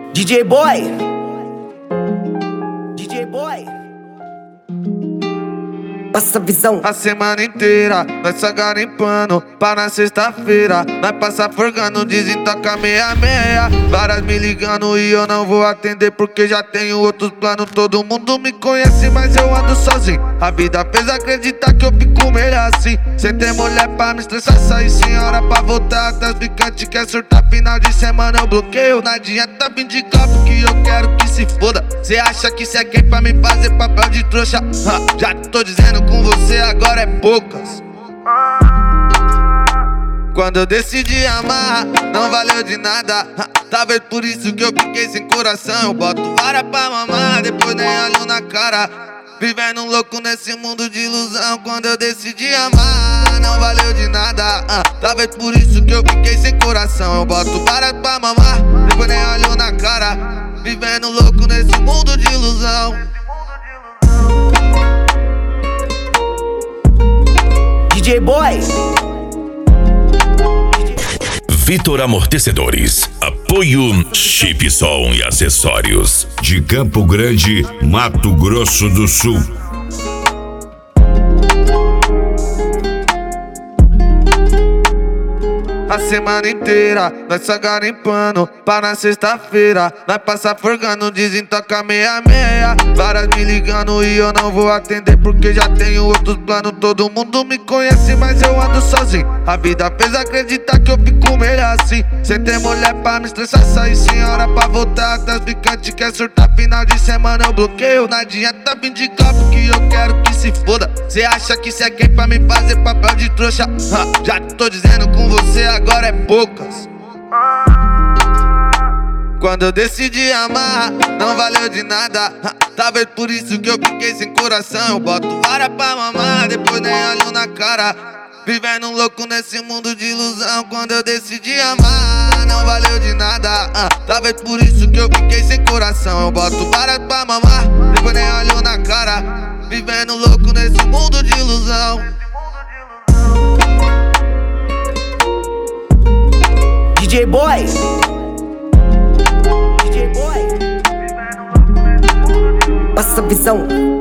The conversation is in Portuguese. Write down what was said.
DJ Boy, DJ Boy, passa a visão. A semana inteira nós só garimpando, pra na sexta-feira nós passa forgando, dizem toca meia-meia. Várias me ligando e eu não vou atender porque já tenho outros planos. Todo mundo me conhece, mas eu ando sozinho. A vida fez acreditar que eu fico melhor assim. Sem ter mulher pra me estressar, sair sem hora pra voltar atrás. Picante quer surtar, final de semana eu bloqueio. Não adianta vir de copo que eu quero que se foda. Cê acha que cê é quem pra me fazer papel de trouxa? Já tô dizendo, com você agora é poucas. Quando eu decidi amar, não valeu de nada. Talvez por isso que eu fiquei sem coração. Eu boto vara pra mamar, depois nem olho na cara. Vivendo louco nesse mundo de ilusão. Quando eu decidi amar, não valeu de nada. Talvez por isso que eu fiquei sem coração. Eu boto vara pra mamar, depois nem olho na cara. Vivendo louco nesse mundo de ilusão. DJ Boy, Vitor Amortecedores, apoio Chipson e acessórios. De Campo Grande, Mato Grosso do Sul. A semana inteira nós só garimpando, pra na sexta-feira nós passa forgando, dizem toca meia-meia. Várias me ligando e eu não vou atender porque já tenho outros planos. Todo mundo me conhece, mas eu ando sozinho. A vida fez acreditar que eu fico melhor assim. Sem ter mulher pra me estressar, sair sem hora pra voltar atrás. Picante quer surtar, final de semana eu bloqueio. Não adianta vir de copo que eu quero que se foda. Cê acha que cê é quem pra me fazer papel de trouxa? Já tô dizendo, com você agora é poucas. Quando eu decidi amar, não valeu de nada. Talvez por isso que eu fiquei sem coração. Eu boto vara pra mamar, depois nem olho na cara. Vivendo louco nesse mundo de ilusão. Quando eu decidi amar, não valeu de nada. Talvez por isso que eu fiquei sem coração. Eu boto vara pra mamar, depois nem olho na cara. Vivendo louco nesse mundo de ilusão. DJ Boy, DJ Boy, passa a visão.